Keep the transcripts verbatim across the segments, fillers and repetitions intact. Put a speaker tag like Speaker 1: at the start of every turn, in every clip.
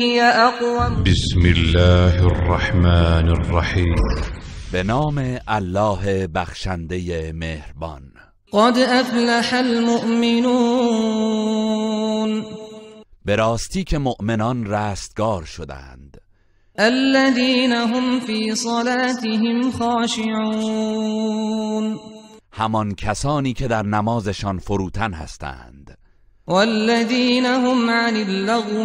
Speaker 1: هي أقوم.
Speaker 2: بسم الله الرحمن الرحیم.
Speaker 3: به نام الله بخشنده مهربان.
Speaker 1: قد افلح المؤمنون.
Speaker 3: به راستی که مؤمنان رستگار شدند.
Speaker 1: الذين هم في صلاتهم خاشعون.
Speaker 3: همان کسانی که در نمازشان فروتن هستند.
Speaker 1: والذين هم عن اللغو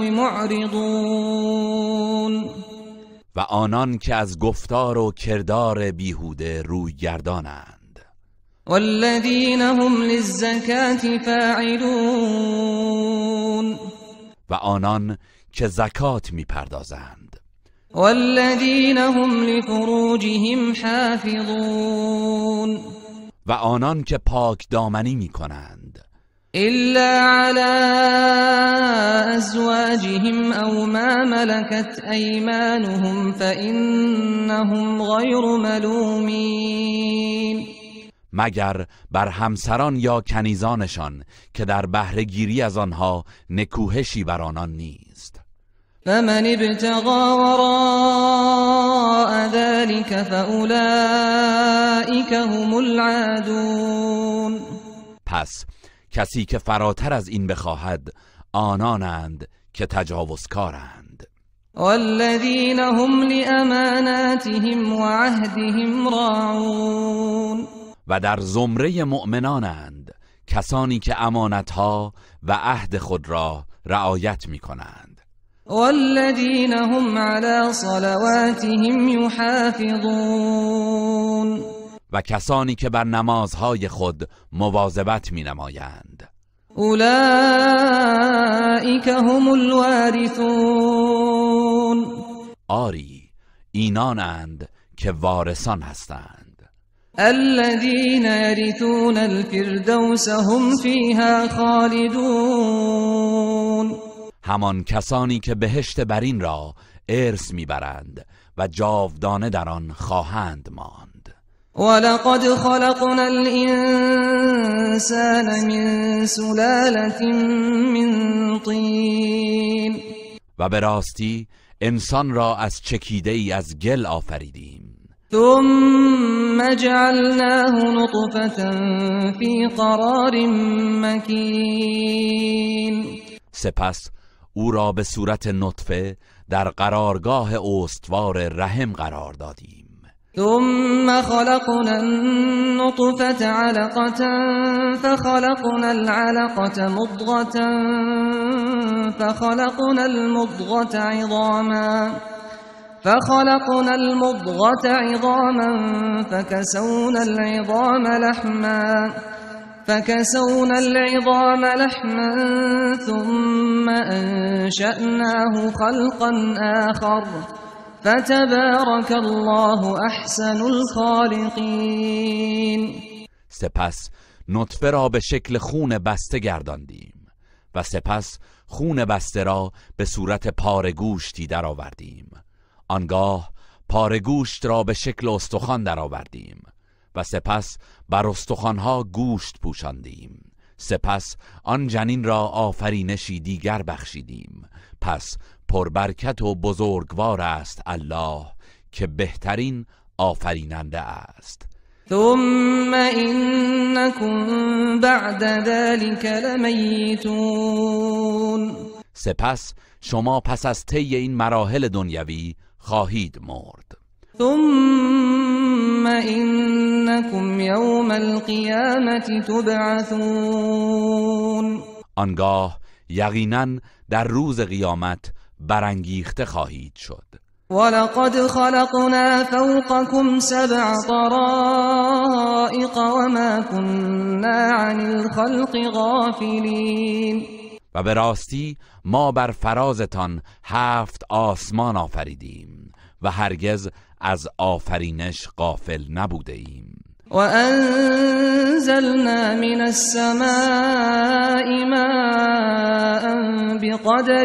Speaker 1: معرضون.
Speaker 3: و آنان که از گفتار و کردار بیهوده روی گردانند.
Speaker 1: والذين هم للزکاة فاعلون.
Speaker 3: و آنان که زکات میپردازند.
Speaker 1: والذين هم لفروجهم حافظون.
Speaker 3: و آنان که پاک دامنی میکنند.
Speaker 1: إلا على أزواجهم أو ما ملكت أيمانهم فإنهم غير ملومين.
Speaker 3: مگر بر همسران یا کنیزانشان که در بهره گیری از آنها نکوهشی بر آنان نیست.
Speaker 1: فمن ابتغى وراء ذلك فأولئك هم العادون.
Speaker 3: پس کسی که فراتر از این بخواهد آنانند که تجاوزکارند.
Speaker 1: والذین هم لأماناتهم وعهدهم راعون.
Speaker 3: و در زمره مؤمنانند کسانی که امانتها و عهد خود را رعایت می کنند.
Speaker 1: والذین هم علی صلواتهم یحافظون.
Speaker 3: و کسانی که بر نمازهای خود مواظبت می نمایند.
Speaker 1: اولئک هم الوارثون.
Speaker 3: آری اینانند که وارثان هستند.
Speaker 1: الذین یرثون الفردوس هم فیها خالدون.
Speaker 3: همان کسانی که بهشت برین را ارث میبرند و جاودانه در آن خواهند ماند.
Speaker 1: ولقد خلقنا الانسان من سلالة من طین.
Speaker 3: و به راستی انسان را از چکیده ای از گل آفریدیم.
Speaker 1: ثم جعلناه نطفة في قرار مکین.
Speaker 3: سپس او را به صورت نطفه در قرارگاه استوار رحم قرار دادیم.
Speaker 1: ثم خلقنا النطفة علقة فخلقنا العلقة مضغة فخلقنا المضغة عظاما فخلقنا المضغة عظاما فكسونا العظام لحما فكسونا العظام لحما ثم أنشأناه خلقا آخر فتبارك الله احسن الخالقین.
Speaker 3: سپس نطفه را به شکل خون بسته گرداندیم و سپس خون بسته را به صورت پاره گوشتی در آوردیم. آنگاه پاره گوشت را به شکل استخوان در آوردیم و سپس بر استخوانها گوشت پوشاندیم. سپس آن جنین را آفرینشی دیگر بخشیدیم. پس پربرکت و بزرگوار است الله که بهترین آفریننده است.
Speaker 1: ثم انکم بعد ذلك لمیتون.
Speaker 3: سپس شما پس از طی این مراحل دنیوی خواهید مرد.
Speaker 1: ثم انکم یوم القیامة تبعثون.
Speaker 3: آنگاه یقینا در روز قیامت برانگیخته خواهید شد.
Speaker 1: ولقد خلقنا فوقكم سبع طرائق وما كنا عن الخلق غافلين.
Speaker 3: و به راستی ما بر فرازتان هفت آسمان آفریدیم و هرگز از آفرینش غافل نبوده ایم.
Speaker 1: وأنزلنا من السماء ماء بقدر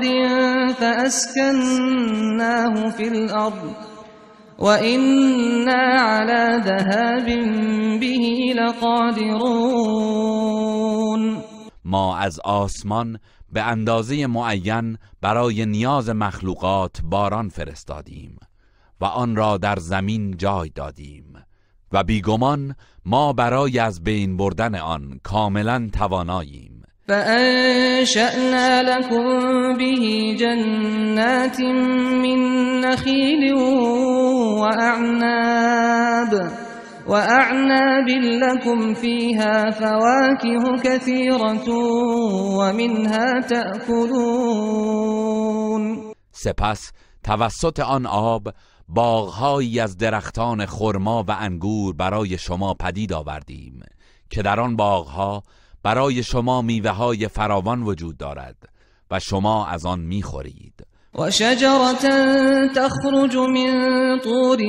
Speaker 1: فأسكناه في الأرض وإنا على ذهاب به لقادرون.
Speaker 3: ما از آسمان به اندازه معین برای نیاز مخلوقات باران فرستادیم و آن را در زمین جای دادیم و بیگمان ما برای از بین بردن آن کاملا تواناییم.
Speaker 1: فأنشأنا لكم به جنات من نخيل وأعناب وأعناب لكم فيها فواكه كثيرة ومنها تأكلون.
Speaker 3: سپس توسط آن آب باغهایی از درختان خرما و انگور برای شما پدید آوردیم که در آن باغها برای شما میوه‌های فراوان وجود دارد و شما از آن می‌خورید.
Speaker 1: و شجرة تخرج من طور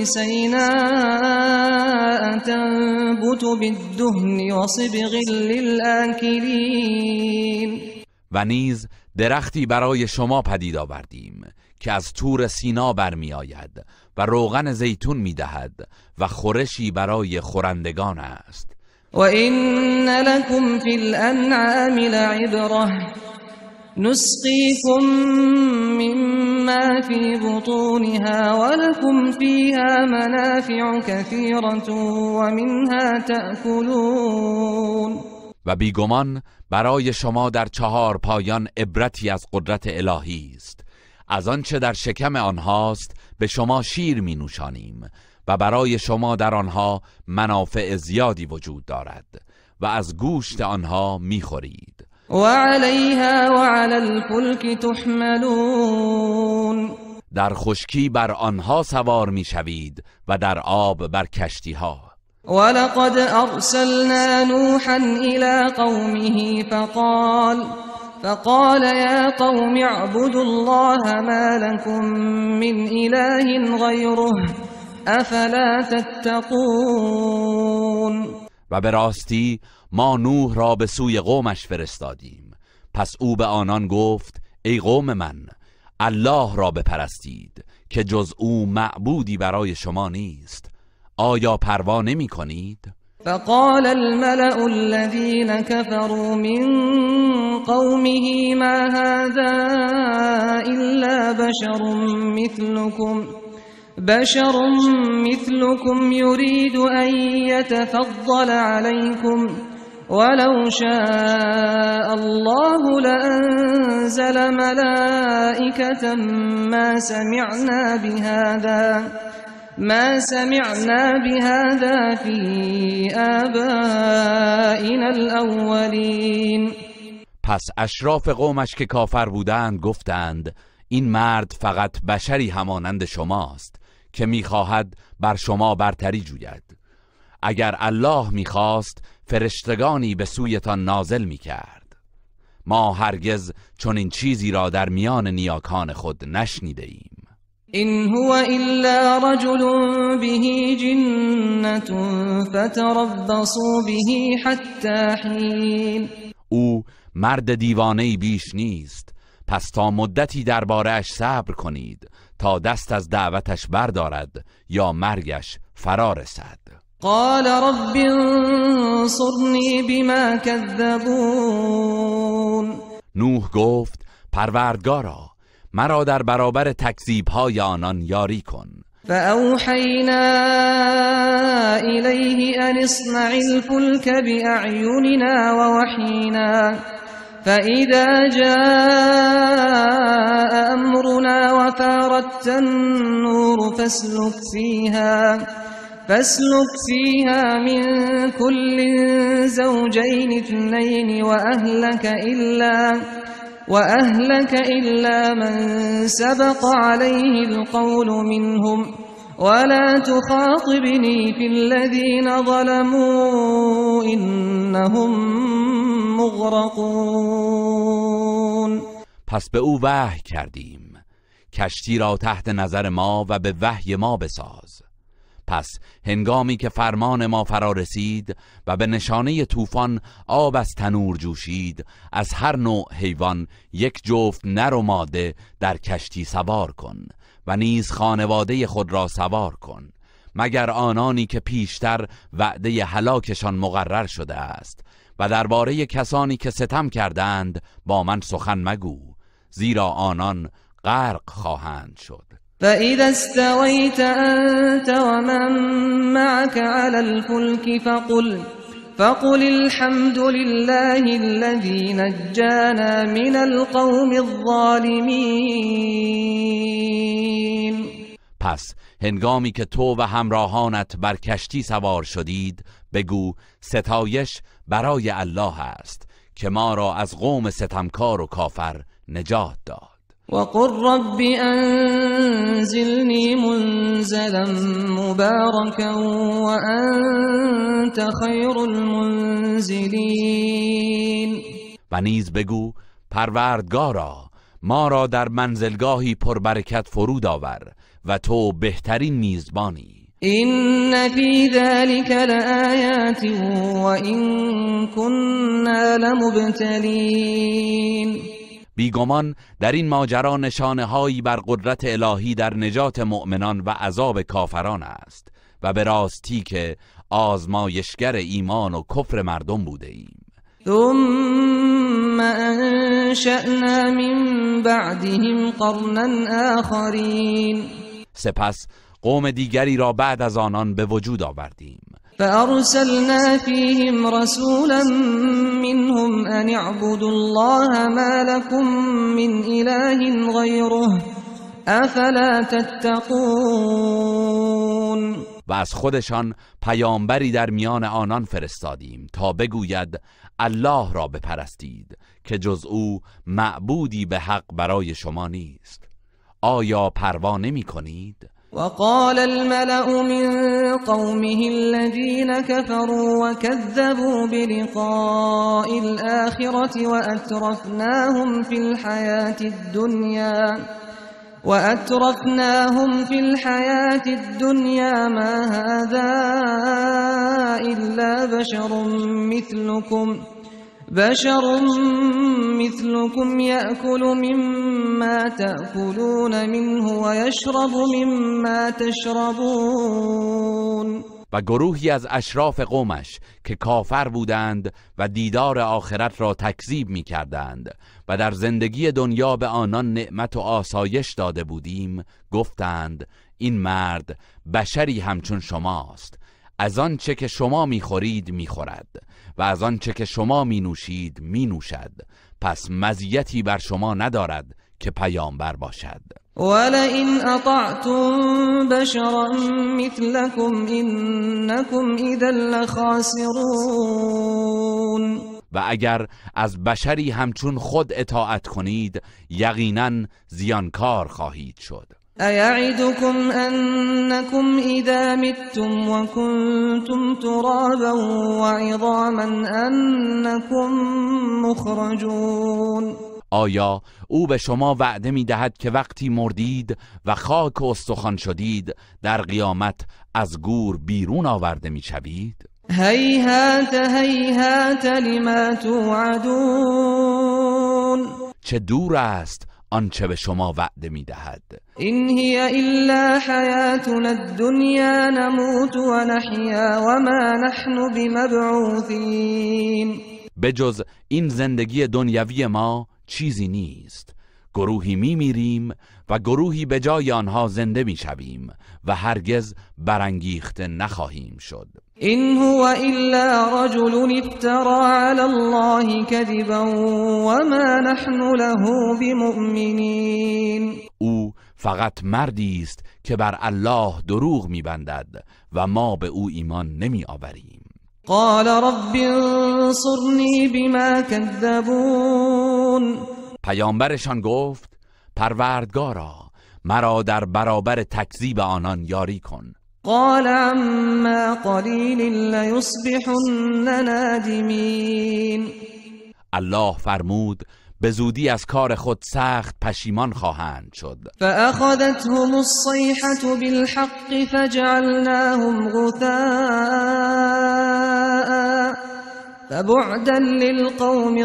Speaker 1: سیناء تنبت بالدهن وصبغ للآکلین.
Speaker 3: و نیز درختی برای شما پدید آوردیم که از طور سینا برمی آید و روغن زیتون می دهد و خورشی برای خورندگان است.
Speaker 1: و این لکم فی الانعام لعبره نسقیكم مما فی بطونها ولكم فیها منافع كثيرة ومنها تأكلون.
Speaker 3: و بیگمان برای شما در چهار پایان عبرتی از قدرت الهی است. از آنچه در شکم آنهاست به شما شیر می نوشانیم و برای شما در آنها منافع زیادی وجود دارد و از گوشت آنها می خورید.
Speaker 1: و علیها و علی الفلک تحملون.
Speaker 3: در خشکی بر آنها سوار می شوید و در آب بر کشتی ها.
Speaker 1: ولقد ارسلنا نوحا الى قومه فقال فقال يا قوم اعبدوا الله ما لكم من اله غيره افلا تتقون.
Speaker 3: و به راستی ما نوح را به سوی قومش فرستادیم، پس او به آنان گفت ای قوم من، الله را بپرستید که جز او معبودی برای شما نیست. آیا پروا نمی کنید؟
Speaker 1: فقال الملأ الذين كفروا من قومه ما هذا إلا بشر مثلكم بشر مثلكم يريد أن يتفضل عليكم ولو شاء الله لأنزل ملائكة ما سمعنا بهذا ما سمعنا بهذا في آبائنا الأولين.
Speaker 3: پس اشراف قومش که کافر بودند گفتند این مرد فقط بشری همانند شماست که میخواهد بر شما برتری جوید. اگر الله میخواست فرشتگانی به سویتان نازل میکرد. ما هرگز چنین چیزی را در میان نیاکان خود نشنیده ایم.
Speaker 1: إن هو إلا رجل به جنة فتربصوا به حتى حين.
Speaker 3: او مرد دیوانه‌ای بیش نیست، پس تا مدتی درباره‌اش صبر کنید تا دست از دعوتش بردارد یا مرگش فرا رسد.
Speaker 1: قال رب انصرنی بما كذبون.
Speaker 3: نوح گفت پروردگارا مرا در برابر تکذیب‌های آنان یاری کن.
Speaker 1: فأوحينا إليه أن اصنع الفلك بأعيننا ووحينا فإذا جاء أمرنا وفارت النور فاسلك فيها فاسلك فيها من كل زوجين اثنين وأهلك إلا وأهلك إلا من سبق عليه القول منهم ولا تخاطبني في الذين ظلموا إنهم مغرقون.
Speaker 3: پس به او وحی کردیم کشتی را تحت نظر ما و به وحی ما بساز. پس هنگامی که فرمان ما فرا رسید و به نشانه طوفان آب از تنور جوشید، از هر نوع حیوان یک جفت نر و ماده در کشتی سوار کن و نیز خانواده خود را سوار کن، مگر آنانی که پیشتر وعده هلاکشان مقرر شده است و درباره کسانی که ستم کردند با من سخن مگو، زیرا آنان غرق خواهند شد.
Speaker 1: فإذا استويت أنت ومن معك على الفلك فقل فقل الحمد لله الذي نجانا من القوم الظالمين.
Speaker 3: پس هنگامی که تو و همراهانت بر کشتی سوار شدید بگو ستایش برای الله است که ما را از قوم ستمکار و کافر نجات داد.
Speaker 1: وقل رب انزلني منزلا مباركا وأنت خير المنزلين.
Speaker 3: و نیز بگو پروردگارا ما را در منزلگاهی پربرکت فرود آور و تو بهترین میزبانی.
Speaker 1: إن في ذلك لآيات وإن كنا لمبتلين.
Speaker 3: بیگمان در این ماجرا نشانه هایی بر قدرت الهی در نجات مؤمنان و عذاب کافران است و به راستی که آزمایشگر ایمان و کفر مردم بوده ایم.
Speaker 1: ثم انشأنا من بعدهم قرنا آخرین.
Speaker 3: سپس قوم دیگری را بعد از آنان به وجود آوردیم.
Speaker 1: فأرسلنا فيهم رسولا منهم أن اعبدوا الله ما لكم من إله غيره أفلا تتقون.
Speaker 3: و از خودشان پیامبری در میان آنان فرستادیم تا بگوید الله را بپرستید که جز او معبودی به حق برای شما نیست. آیا پروا نمی کنید؟
Speaker 1: وقال الملأ من قومه الذين كفروا وكذبوا بلقاء الآخرة وأترفناهم في الحياة الدنيا وأترفناهم في الحياة الدنيا ما هذا إلا بشر مثلكم بشر مثلكم يأكل مما تأكلون منه ويشرب مما تشربون.
Speaker 3: و گروهی از اشراف قومش که کافر بودند و دیدار آخرت را تکذیب می کردند و در زندگی دنیا به آنان نعمت و آسایش داده بودیم گفتند این مرد بشری همچون شماست، از آن چه که شما میخورید میخورد و از آن چه که شما مینوشید مینوشد، پس مزیتی بر شما ندارد که پیامبر باشد.
Speaker 1: ولئن اطعتم بشرا مثلكم انكم اذا لخاسرون.
Speaker 3: و اگر از بشری همچون خود اطاعت کنید یقینا زیانکار خواهید شد.
Speaker 1: أيعدكم أنكم إذا متم وكنتم ترابا وعظاما أنكم مخرجون.
Speaker 3: آیا او به شما وعده می دهد که وقتی مردید و خاک و استخوان شدید در قیامت از گور بیرون آورده می شوید؟
Speaker 1: هیهات هیهات لما توعدون.
Speaker 3: چه دور است آنچه به شما وعده می دهد.
Speaker 1: این هی الا حیاتنا الدنیا نموت و نحیا و ما نحن بمبعوثین.
Speaker 3: به جز این زندگی دنیوی ما چیزی نیست. گروهی می میریم و گروهی به جای آنها زنده می شویم و هرگز برانگیخته نخواهیم شد.
Speaker 1: این هو الا رجل افترى علی الله کذبا و ما نحن له بمؤمنین.
Speaker 3: او فقط مردی است که بر الله دروغ می‌بندد و ما به او ایمان نمی آوریم.
Speaker 1: قال رب انصرنی بما کذبون.
Speaker 3: پیامبرشان گفت پروردگارا مرا در برابر تکذیب آنان یاری کن.
Speaker 1: قال عما قلیل لیصبحن نادمین.
Speaker 3: الله فرمود به زودی از کار خود سخت پشیمان خواهند شد.
Speaker 1: فأخذتهم الصيحة بالحق فجعلناهم غثاء فبعدا للقوم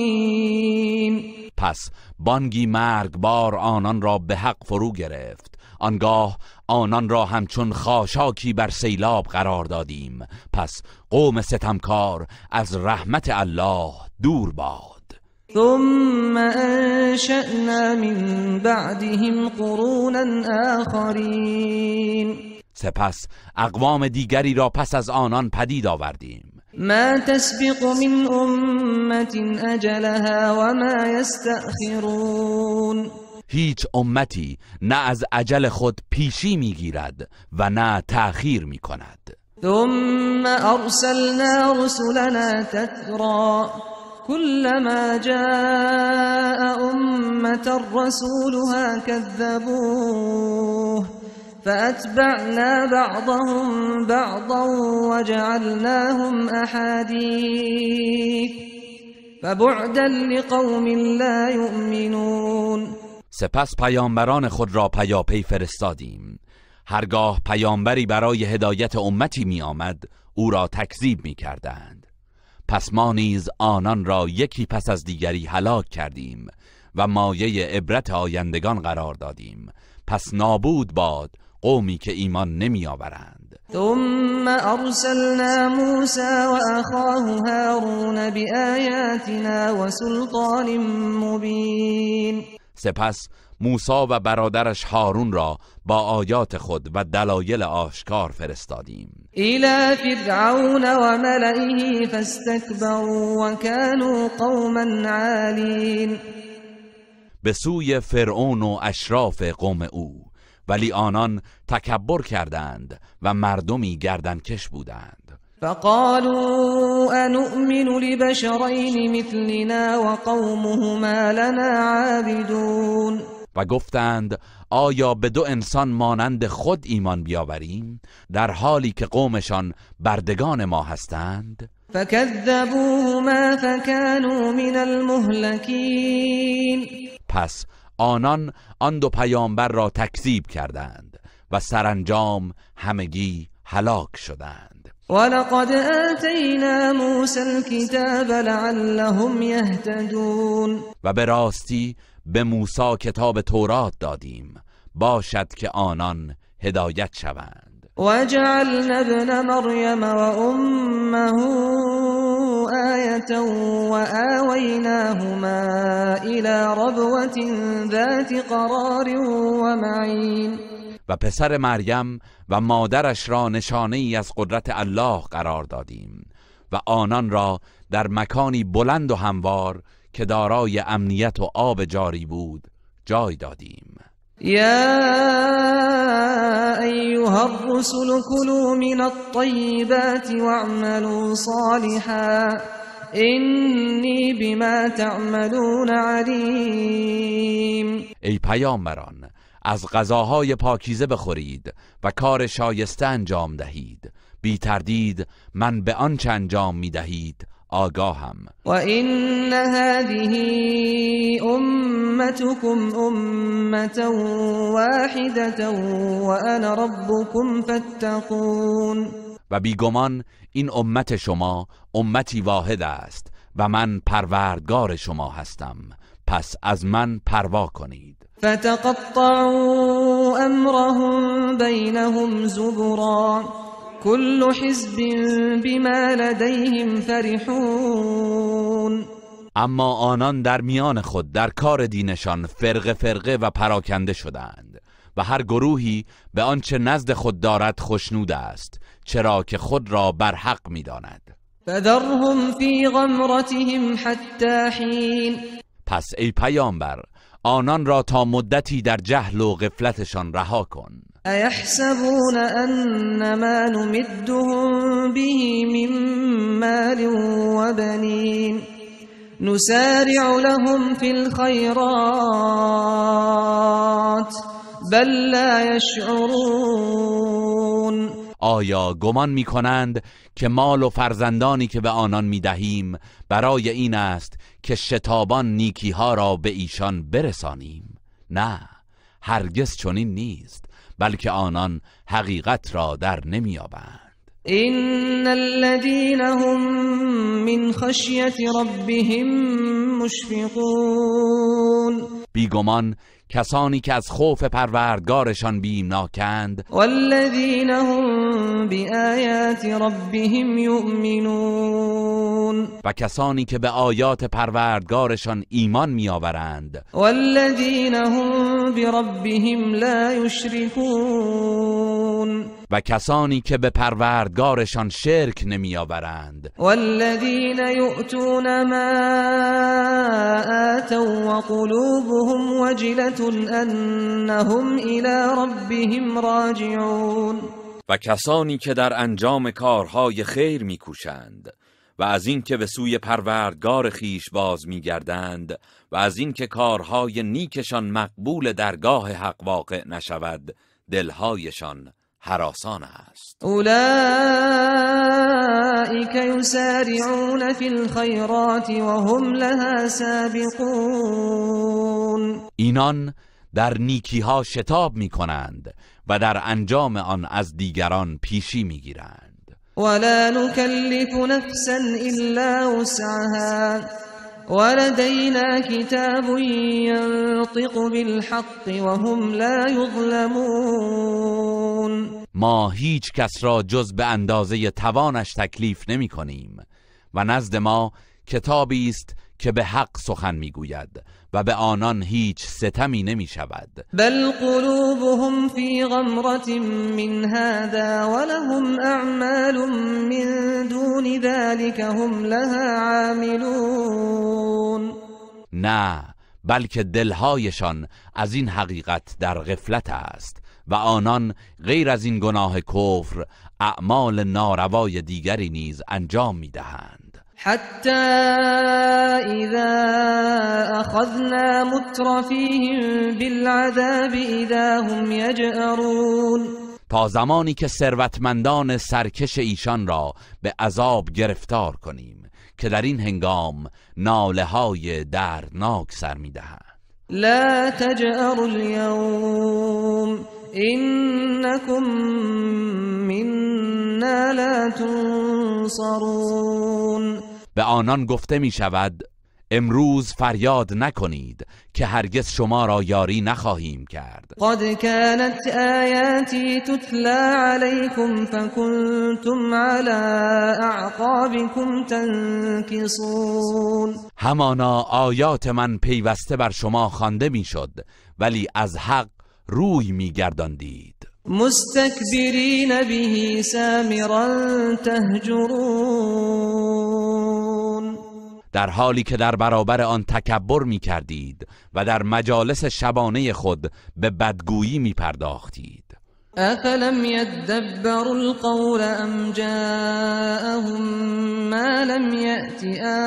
Speaker 1: الظالمین.
Speaker 3: پس بانگی مرگبار آنان را به حق فرو گرفت، آنگاه آنان را همچون خاشاکی بر سیلاب قرار دادیم. پس قوم ستمکار از رحمت الله دور باد.
Speaker 1: ثم انشأنا من بعدهم قرونا آخرین،
Speaker 3: سپس اقوام دیگری را پس از آنان پدید آوردیم.
Speaker 1: ما تسبق من امت اجلها وما یستأخرون،
Speaker 3: هیچ امتی نه از اجل خود پیشی میگیرد و نه تأخیر میکند.
Speaker 1: ثم ارسلنا رسلنا تترا كلما جاء امة رسولها كذبوه فأتبعنا بعضهم بعضا وجعلناهم أحاديث فبعدا لقوم لا يؤمنون.
Speaker 3: سپس پیامبران خود را پیاپی فرستادیم. هرگاه پیامبری برای هدایت امتی می آمد او را تکذیب می کردند. پس ما نیز آنان را یکی پس از دیگری هلاک کردیم و مایه عبرت آیندگان قرار دادیم. پس نابود باد قومی که ایمان نمی آورند.
Speaker 1: ثم ارسلنا موسى واخاه هارون بآیاتنا وسلطان مبین،
Speaker 3: سپس موسی و برادرش هارون را با آیات خود و دلایل آشکار فرستادیم.
Speaker 1: الى فرعون وملئه فاستكبروا وكانوا قوما عالین،
Speaker 3: به سوی فرعون و اشراف قوم او، ولی آنان تکبر کردند و مردمی گردنکش بودند.
Speaker 1: فقالوا انؤمن لبشرین مثلنا وقومهما لنا عابدون،
Speaker 3: و گفتند آیا به دو انسان مانند خود ایمان بیاوریم در حالی که قومشان بردگان ما هستند؟
Speaker 1: فكذبوهما فكانوا من المهلكين،
Speaker 3: پس آنان آن دو پیامبر را تکذیب کردند و سرانجام همگی هلاک شدند.
Speaker 1: ولقد آتینا موسى الكتاب لعلهم يهتدون،
Speaker 3: و به راستی به موسی کتاب تورات دادیم باشد که آنان هدایت شوند.
Speaker 1: وجعلنا ابن مریم وامه آیة وآویناهما إلى ربوة ذات قرار ومعین،
Speaker 3: و پسر مریم و مادرش را نشانه ای از قدرت الله قرار دادیم و آنان را در مکانی بلند و هموار که دارای امنیت و آب جاری بود جای دادیم.
Speaker 1: یا ایها الرسل كلوا من الطیبات واعملوا صالحا انی بما تعملون علیم.
Speaker 3: ای پیامبران از غذاهای پاکیزه بخورید و کار شایسته انجام دهید، بی تردید من به آنچه انجام می دهید آگاهم.
Speaker 1: و این هذه امتكم امة واحدة و انا ربكم فاتقون،
Speaker 3: و بیگمان این امت شما امتی واحد است و من پروردگار شما هستم، پس از من پروا کنید.
Speaker 1: فتقطعوا امرهم بینهم زبرا كل حزب بما لديهم فرحون.
Speaker 3: اما آنان در میان خود در کار دینشان فرقه فرقه و پراکنده شدند و هر گروهی به آنچه نزد خود دارد خوشنود است، چرا که خود را بر حق می‌داند.
Speaker 1: فذرهم فی غمرتهم حتی حین،
Speaker 3: پس ای پیامبر آنان را تا مدتی در جهل و غفلتشان رها کن.
Speaker 1: ایحسبون انما نمدهم به من مال و بنین نسارع لهم فی الخیرات بل لا یشعرون.
Speaker 3: آیا گمان می کنند که مال و فرزندانی که به آنان می دهیم برای این است که شتابان نیکی ها را به ایشان برسانیم؟ نه، هرگز چنین نیست، بلکه آنان حقیقت را در نمی‌یابند.
Speaker 1: ان الذين هم من خشیة ربهم مشفقون،
Speaker 3: بیگمان کسانی که از خوف پروردگارشان بیمناکند.
Speaker 1: والذین هم بآیات ربهم یؤمنون،
Speaker 3: و کسانی که به آیات پروردگارشان ایمان میآورند.
Speaker 1: والذین هم بربهم لا یشرکون،
Speaker 3: و کسانی که به پروردگارشان شرک نمیآورند.
Speaker 1: والذین یؤتون ما آتوا وقلوبهم وجلة انهم الی ربهم راجعون،
Speaker 4: و کسانی که در انجام کارهای خیر میکوشند و از اینکه به سوی پروردگار خیش باز میگردند و از اینکه کارهای نیکشان مقبول درگاه حق واقع نشود دلهایشان هراسان است.
Speaker 1: اولئک یسارعون فی الخیرات وهم لها سابقون،
Speaker 3: اینان در نیکی ها شتاب می کنند و در انجام آن از دیگران پیشی می گیرند.
Speaker 1: ولا نکلف نفسا الا وسعها ولدینا کتاب ینطق بالحق وهم لا یظلمون،
Speaker 3: ما هیچ کس را جز به اندازه توانش تکلیف نمی کنیم و نزد ما کتابی است که به حق سخن میگوید و به آنان هیچ ستمی نمی شود.
Speaker 1: بل قلوبهم فی غمرة من هذا ولهم اعمال من دون ذلك هم لها عاملون،
Speaker 3: نه، بلکه دلهایشان از این حقیقت در غفلت است و آنان غیر از این گناه کفر اعمال ناروای دیگری نیز انجام میدهند.
Speaker 1: حتی اذا اخذنا مترفیهم بالعذاب اذا هم یجأرون،
Speaker 3: تا زمانی که ثروتمندان سرکش ایشان را به عذاب گرفتار کنیم که در این هنگام ناله های دردناک سر میدهند.
Speaker 1: لا تجأروا اليوم انکم منا لا تنصرون،
Speaker 3: به آنان گفته می شود امروز فریاد نکنید که هرگز شما را یاری نخواهیم کرد.
Speaker 1: قد كانت آیاتی تتلی علیکم فکنتم على اعقابکم تنکصون،
Speaker 3: همانا آیات من پیوسته بر شما خوانده می شد ولی از حق روی می گرداندید.
Speaker 1: مستکبرین به سامرا تهجرون،
Speaker 3: در حالی که در برابر آن تکبر می کردید و در مجالس شبانه خود به بدگویی می پرداختید.
Speaker 1: افلم یدبروا القول ام جاءهم ما لم یأت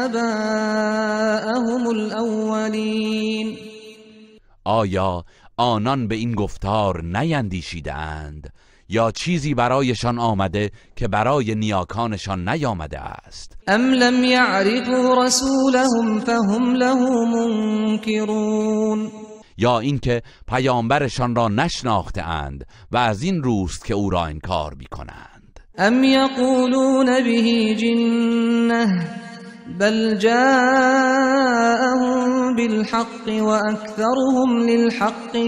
Speaker 1: آباءهم الاولین،
Speaker 3: آیا آنان به این گفتار نیندیشیدند یا چیزی برایشان آمده که برای نیاکانشان نیامده است؟
Speaker 1: ام لم یعرفوا رسولهم فهم له منکرون،
Speaker 3: یا اینکه پیامبرشان را نشناخته اند و از این روست که او را انکار می‌کنند.
Speaker 1: ام یقولون به جنة بل جاءهم بالحق واکثرهم للحق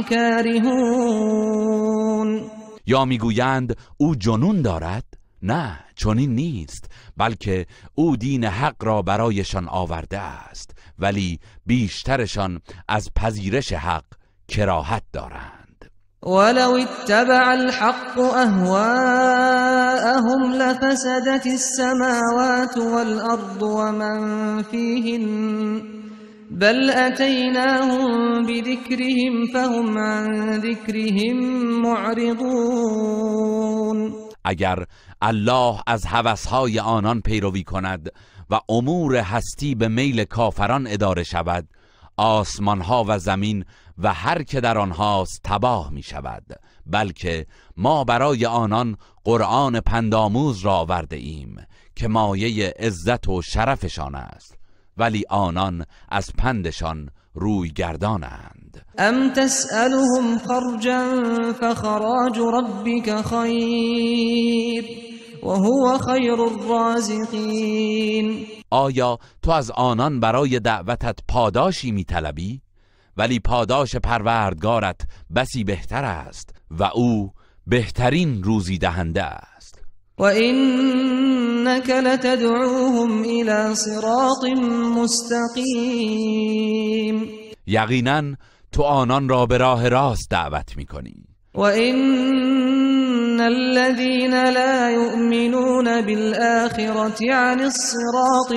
Speaker 1: کارهون،
Speaker 3: یا میگویند او جنون دارد؟ نه، چنین نیست، بلکه او دین حق را برایشان آورده است ولی بیشترشان از پذیرش حق کراهت دارند.
Speaker 1: ولو اتبع الحق اهواءهم لفسدت السماوات والارض ومن فيهن بل اتیناهم بذکرهم فهم عن ذکرهم معرضون،
Speaker 3: اگر الله از هوسهای آنان پیروی کند و امور هستی به میل کافران اداره شود، آسمانها و زمین و هر که در آنهاست تباه می شود، بلکه ما برای آنان قرآن پندآموز را آورده ایم که مایه عزت و شرفشان است ولی آنان از پندشان روی گردانند.
Speaker 1: ام تسألهم خرجا فخراج ربك خیر وهو خیر الرازقین،
Speaker 3: آیا تو از آنان برای دعوتت پاداشی میطلبی؟ ولی پاداش پروردگارت بسی بهتر است و او بهترین روزی دهنده است.
Speaker 1: و انک لتدعوهم الى صراط مستقیم،
Speaker 3: یقینا تو آنان را به راه راست دعوت می‌کنی.
Speaker 1: و ان الذين لا يؤمنون بالآخرة عن الصراط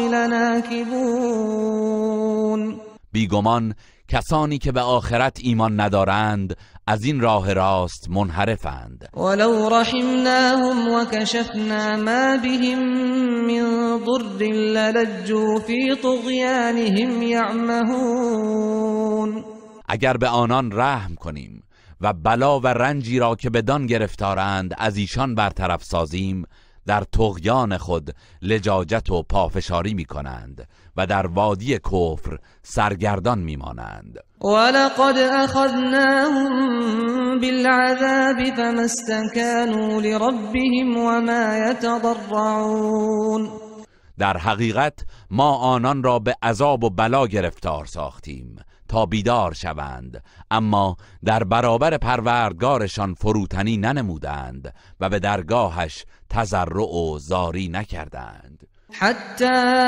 Speaker 1: لناكبون،
Speaker 3: بیگمان کسانی که به آخرت ایمان ندارند از این راه راست منحرفند.
Speaker 1: ولو رحمناهم وكشفنا ما بهم من ضر للجوا في طغيانهم يعمهون،
Speaker 3: اگر به آنان رحم کنیم و بلا و رنجی را که بدان گرفتارند از ایشان برطرف سازیم، در طغیان خود لجاجت و پافشاری می کنند و در وادی کفر سرگردان می مانند.
Speaker 1: ولقد اخذناهم بالعذاب فما استكانوا لربهم وما يتضرعون،
Speaker 3: در حقیقت ما آنان را به عذاب و بلا گرفتار ساختیم تا بیدار شوند، اما در برابر پروردگارشان فروتنی ننمودند و به درگاهش تضرع و زاری نکردند.
Speaker 1: حتی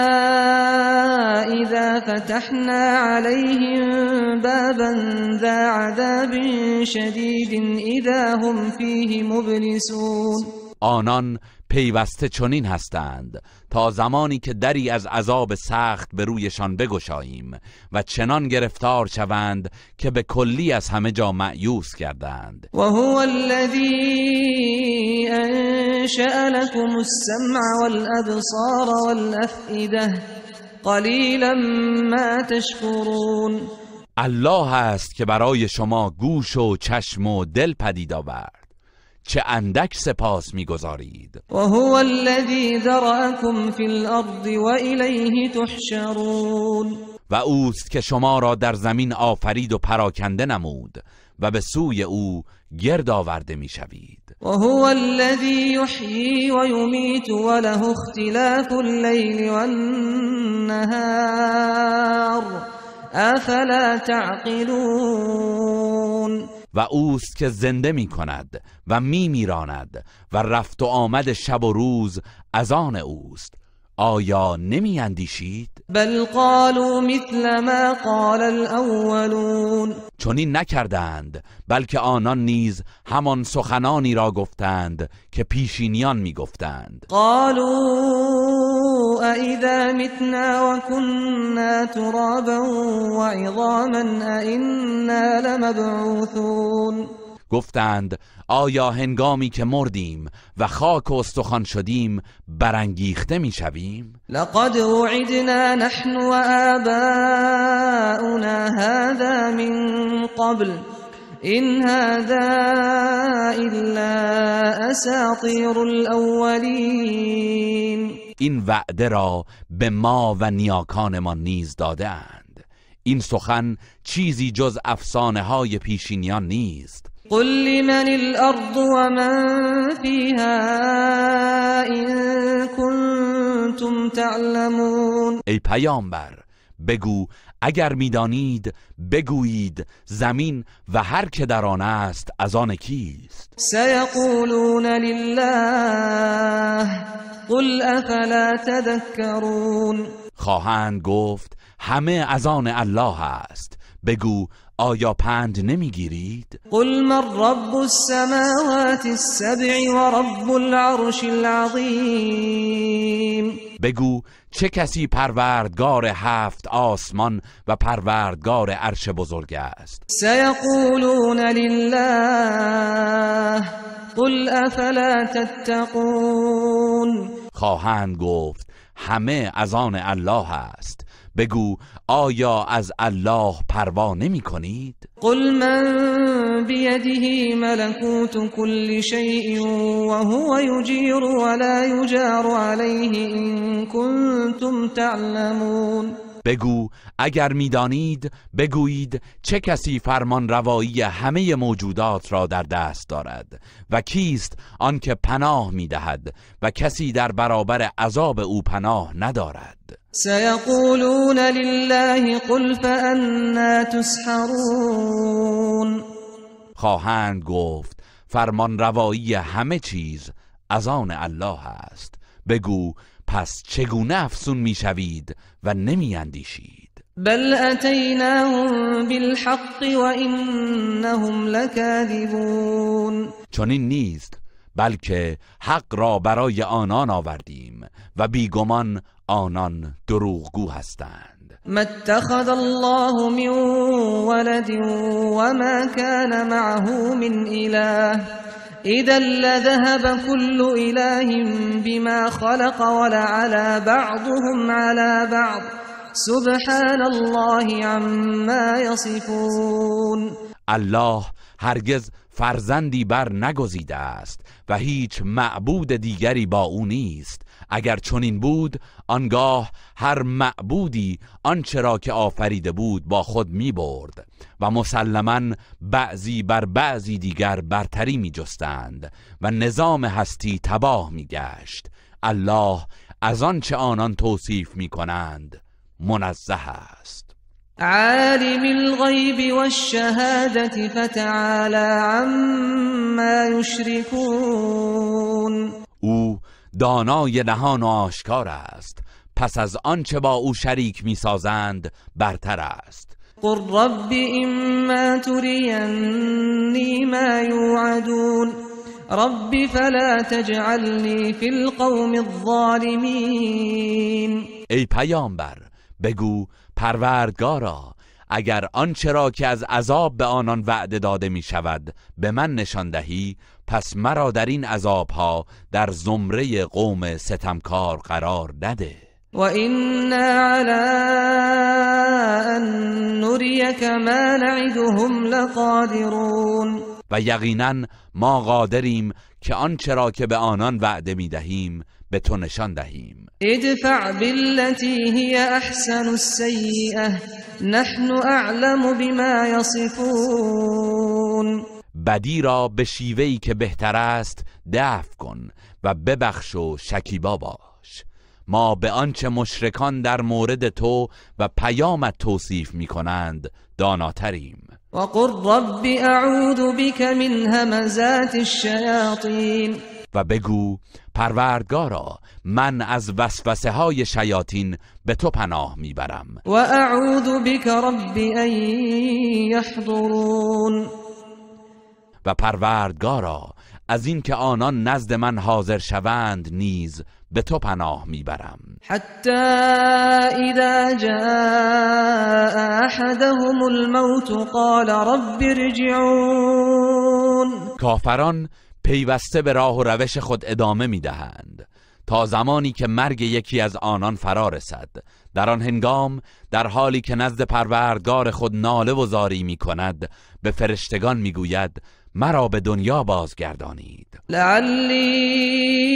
Speaker 1: اذا فتحنا عليهم بابا ذا عذاب شدید اذا هم فیه مبلسون،
Speaker 3: آنان پیوسته چنین هستند تا زمانی که دری از عذاب سخت به رویشان بگشاییم و چنان گرفتار شوند که به کلی از همه جا مأیوس کردند.
Speaker 1: و هو الذی انشأ لكم السمع والابصار والافئده قلیلا ما تشکرون،
Speaker 3: الله است که برای شما گوش و چشم و دل پدید آورد، چه اندک سپاس می‌گذارید.
Speaker 1: و هو الذی ذرأکم فی الارض و الیه تحشرون،
Speaker 3: و اوست که شما را در زمین آفرید و پراکنده نمود و به سوی او گرد آورده می‌شوید.
Speaker 1: و هو الذی یحیی و یمیت و له اختلاف اللیل و النهار افلا تعقلون،
Speaker 3: و اوست که زنده می کند و می میراند و رفت و آمد شب و روز از آن اوست، آیا نمی اندیشید؟
Speaker 1: بل قالوا مثل ما قال الاولون،
Speaker 3: چنین نکردند بلکه آنان نیز همان سخنانی را گفتند که پیشینیان می گفتند.
Speaker 1: قالوا اذا متنا وكنا ترابا وعظاما ائنا لمبعوثون،
Speaker 3: گفتند آیا هنگامی که مردیم و خاک و استخوان شدیم برانگیخته می شویم؟
Speaker 1: لقد وعدنا نحن و آباؤنا هذا من قبل این هذا الا اساطیر الاولین، این
Speaker 3: وعده را به ما و نیاکانمان نیز داده اند، این سخن چیزی جز افسانه های پیشینیان نیست.
Speaker 1: قل لمن الارض ومن فيها ان کنتم تعلمون،
Speaker 3: ای پیامبر بگو اگر میدانید بگویید زمین و هر که در آن است از آن کیست؟
Speaker 1: سیقولون لله قل افلا تذکرون،
Speaker 3: خواهند گفت همه از آن الله است، بگو آیا پند نمیگیرید؟
Speaker 1: قل من رب السماوات السبع و رب العرش العظیم،
Speaker 3: بگو چه کسی پروردگار هفت آسمان و پروردگار عرش بزرگ است؟
Speaker 1: سیقولون لله قل افلا تتقون،
Speaker 3: خواهند گفت همه از آن الله است، بگو آیا از الله پروا نمی کنید؟
Speaker 1: قل من بیده ملکوت کل شیء و هو یجیر ولا یجار علیه ان کنتم تعلمون،
Speaker 3: بگو اگر میدانید بگویید چه کسی فرمان روایی همه موجودات را در دست دارد و کیست آنکه پناه میدهد و کسی در برابر عذاب او پناه ندارد.
Speaker 1: سيقولون لله قل فأنا تسحرون.
Speaker 3: خواهند گفت فرمان روایی همه چیز از آن الله است. بگو پس چگونه افسون میشوید و نمی اندیشید؟
Speaker 1: بل اتیناهم بالحق و انهم لکاذبون.
Speaker 3: چنین نیست، بلکه حق را برای آنان آوردیم و بیگمان آنان دروغگو هستند.
Speaker 1: ما اتخذ الله من ولد وما كان معه من اله اذا لذهب كل اله بما خلق ولعلى بعضهم على بعض سبحان الله عما يصفون.
Speaker 3: الله هرگز فرزندی بر نگزیده است و هیچ معبود دیگری با او نیست. اگر چنین بود آنگاه هر معبودی آنچه را که آفریده بود با خود می برد و مسلماً بعضی بر بعضی دیگر برتری می جستند و نظام هستی تباه می گشت. الله از آنچه آنان توصیف می کنند منزه است.
Speaker 1: عالم الغیب والشهادة فتعالى عما یشركون.
Speaker 3: او دانای نهان و آشکار است، پس از آنچه با او شریک می‌سازند برتر است.
Speaker 1: قل رب اما ترینی ما یوعدون رب فلا تجعلنی فی القوم الظالمین.
Speaker 3: ای پیامبر بگو پروردگارا اگر آنچه را که از عذاب به آنان وعده داده می شود به من نشان دهی، پس مرا در این عذابها در زمره قوم ستمکار قرار نده.
Speaker 1: و اینا علی ان نریک ما نعدهم لقادرون.
Speaker 3: و یقینا ما قادریم که آنچه را که به آنان وعده می دهیم به تو نشان دهیم.
Speaker 1: ادفع بالتي هي احسن السیئه نحن اعلم بما یصفون.
Speaker 3: بدی را به شیوهی که بهتر است دفع کن و ببخش و شکیبا باش. ما به آنچه مشرکان در مورد تو و پیامت توصیف می کنند داناتریم.
Speaker 1: وقل رب اعوذ بك من همزات الشیاطین.
Speaker 3: و بگو پروردگارا من از وسوسه های شیاطین به تو پناه میبرم.
Speaker 1: و اعوذ بك رب ان یحضرون.
Speaker 3: و پروردگارا از این که آنان نزد من حاضر شوند نیز به تو پناه میبرم.
Speaker 1: حتی اذا جاء احدهم الموت قال رب ارجعون.
Speaker 3: کافران پیوسته به راه و روش خود ادامه میدهند تا زمانی که مرگ یکی از آنان فرا رسد. در آن هنگام در حالی که نزد پروردگار خود ناله و زاری می کند به فرشتگان می گوید مرا به دنیا بازگردانید
Speaker 1: لعلی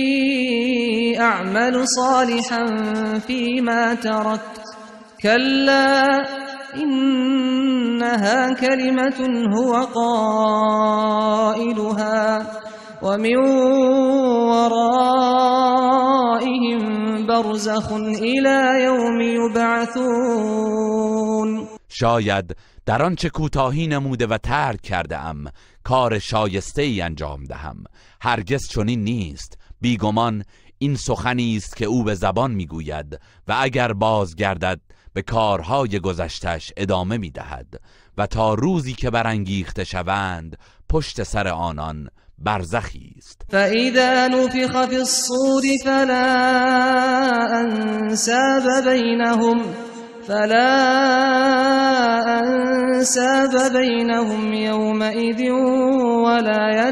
Speaker 1: اعمل صالحا فيما تركت كلا إنها كلمة هو قائلها ومن ورائهم برزخ إلى يوم يبعثون.
Speaker 3: شاید در آنچه کوتاهی نموده و ترک کرده ام کار شایسته ای انجام دهم. هرگز چنین نیست، بیگمان این سخنی است که او به زبان میگوید و اگر بازگردد به کارهای گذشتش ادامه میدهد و تا روزی که برانگیخته شوند پشت سر آنان برزخی است.
Speaker 1: فاذا نفخ في الصور فلا انساب بينهم فلا انساب بينهم يومئذ ولا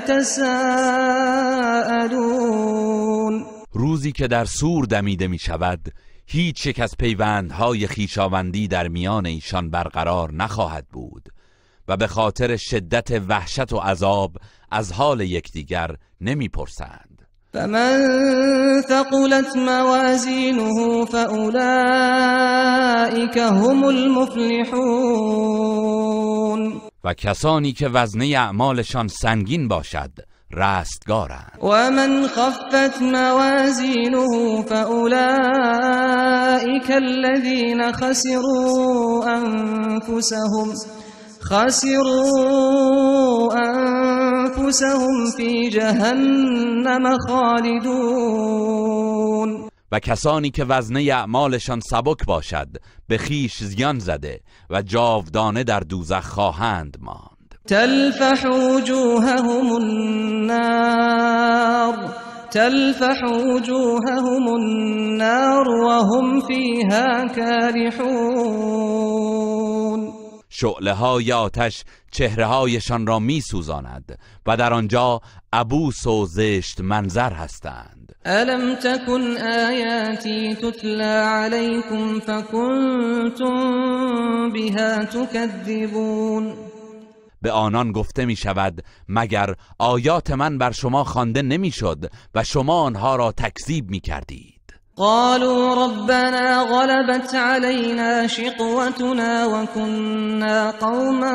Speaker 1: يتساءلون.
Speaker 3: روزی که در صور دمیده می شود هیچ یک از پیوندهای خویشاوندی در میان ایشان برقرار نخواهد بود و به خاطر شدت وحشت و عذاب از حال یکدیگر نمیپرسند.
Speaker 1: فمن ثقلت موازینه فاولئک هم المفلحون.
Speaker 3: و کسانی که وزنه اعمالشان سنگین باشد رستگارند.
Speaker 1: ومن خفت موازینه فأولئك الذين خسروا أنفسهم خسروا أنفسهم في جهنم خالدون.
Speaker 3: و کسانی که وزنه اعمالشان سبک باشد به خیش زیان زده و جاودانه در دوزخ خواهند ماند.
Speaker 1: تلفح وجوههم النار تلفح وجوههم النار وهم فيها كالحون.
Speaker 3: شعله های آتش چهره هایشان را می سوزاند و در آنجا عبوس و زشت منظر هستند.
Speaker 1: ألم تكن آياتي تتلى عليكم فكنتم بها تكذبون.
Speaker 3: به آنان گفته می شود مگر آیات من بر شما خوانده نمی شد و شما آنها را تکذیب می کردید.
Speaker 1: قالوا ربنا غلبت علينا شقوتنا وكنا قوما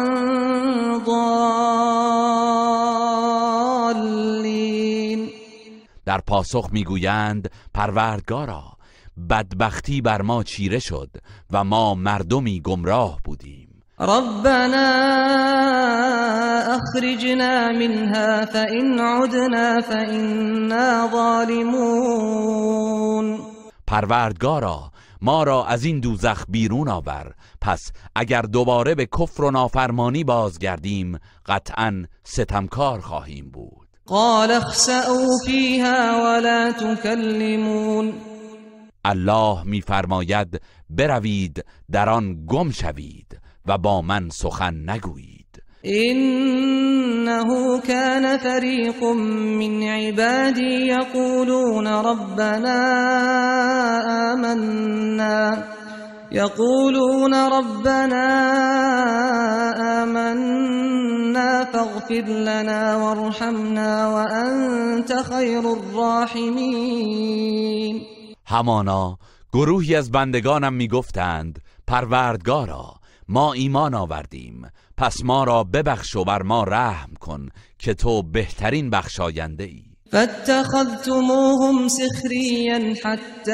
Speaker 1: ضالين.
Speaker 3: در پاسخ میگویند پروردگارا بدبختی بر ما چیره شد و ما مردمی گمراه بودیم.
Speaker 1: ربنا اخرجنا منها فإن عدنا فإنا ظالمون.
Speaker 3: پروردگارا ما را از این دوزخ بیرون آور، پس اگر دوباره به کفر و نافرمانی بازگردیم قطعاً ستمکار خواهیم بود.
Speaker 1: قال اخسئوا فيها ولا تكلمون.
Speaker 3: الله می‌فرماید بروید در آن گم شوید و با من سخن نگویید.
Speaker 1: إنه كان فريق من عبادي يقولون ربنا آمنا يقولون ربنا آمنا فاغفر لنا وارحمنا وأنت خير الراحمين.
Speaker 3: همانا گروهی از بندگانم میگفتند پروردگارا ما ایمان آوردیم، پس ما را ببخش و بر ما رحم کن که تو بهترین بخشاینده ای.
Speaker 1: فاتخذتموهم سخريا حتى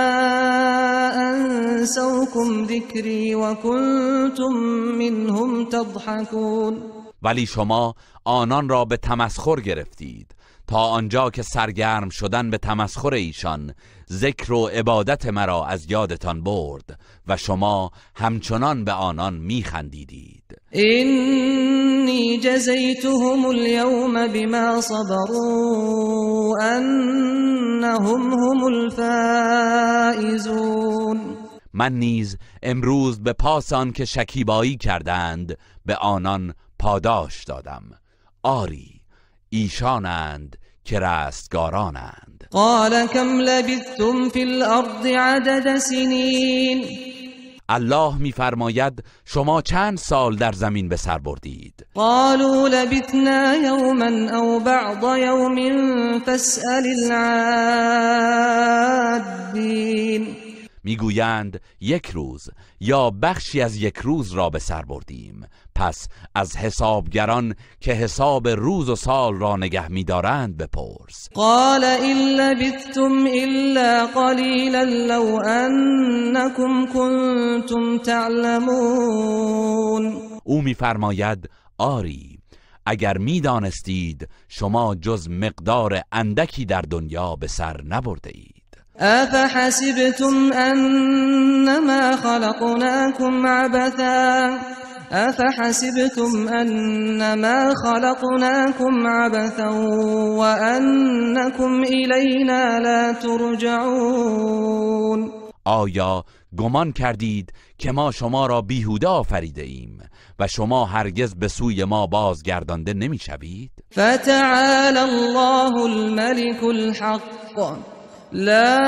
Speaker 1: انسوكم ذكري وكنتم منهم تضحكون.
Speaker 3: ولی شما آنان را به تمسخر گرفتید تا آنجا که سرگرم شدن به تمسخر ایشان ذکر و عبادت مرا از یادتان برد و شما همچنان به آنان میخندیدید.
Speaker 1: اینی جزیتهم اليوم بما صبروا انهم هم الفائزون.
Speaker 3: من نیز امروز به پاس آن که شکیبایی کردند به آنان پاداش دادم. آری ایشانند که رستگارانند.
Speaker 1: قال كم لبثتم في الارض عدد سنین.
Speaker 3: الله میفرماید شما چند سال در زمین به سر بردید؟
Speaker 1: قالوا لبثنا يوما او بعض يوم فاسأل العادين.
Speaker 3: میگویند یک روز یا بخشی از یک روز را به سر بردیم، پس از حسابگران که حساب روز و سال را نگه می‌دارند بپرس.
Speaker 1: قال إن لبثتم إلا قليلا لو أنكم كنتم تعلمون.
Speaker 3: او می‌فرماید آری اگر می‌دانستید شما جز مقدار اندکی در دنیا به سر نبرده اید.
Speaker 1: أفحسبتم أنما خلقناكم عبثا أفحسبتم أنما خلقناكم عبثا وأنكم إلينا لا ترجعون.
Speaker 3: آیا گمان کردید که ما شما را بیهوده آفریده ایم و شما هرگز به سوی ما بازگردانده نمی شوید؟
Speaker 1: فتعالى الله الملك الحق لا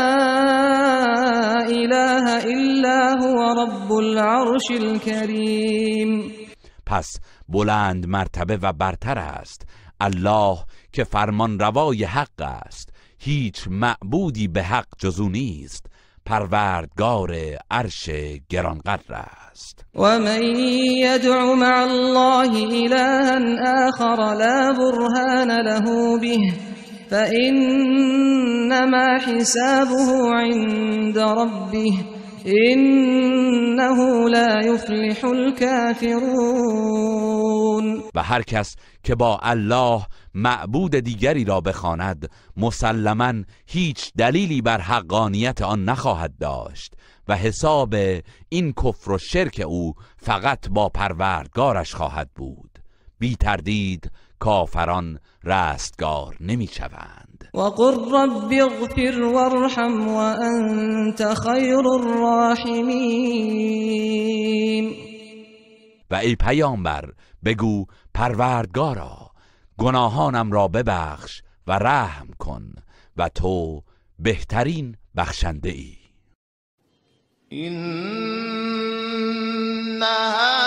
Speaker 1: اله الا هو رب العرش الكريم.
Speaker 3: پس بلند مرتبه و برتر است الله که فرمان روای حق است، هیچ معبودی به حق جز او نیست، پروردگار عرش گرانقدر است.
Speaker 1: و من یدع مع الله إلها آخر لا برهان له به فإنما حسابه عند ربه إنه لا يفلح الكافرون.
Speaker 3: و هر کس که با الله معبود دیگری را بخواند مسلماً هیچ دلیلی بر حقانیت آن نخواهد داشت و حساب این کفر و شرک او فقط با پروردگارش خواهد بود. بی تردید کافران رستگار نمی شوند.
Speaker 1: وقل رب اغفر وارحم وانت خیر الراحمین.
Speaker 3: و ای پیامبر بگو پروردگارا گناهانم را ببخش و رحم کن و تو بهترین بخشنده ای.
Speaker 5: این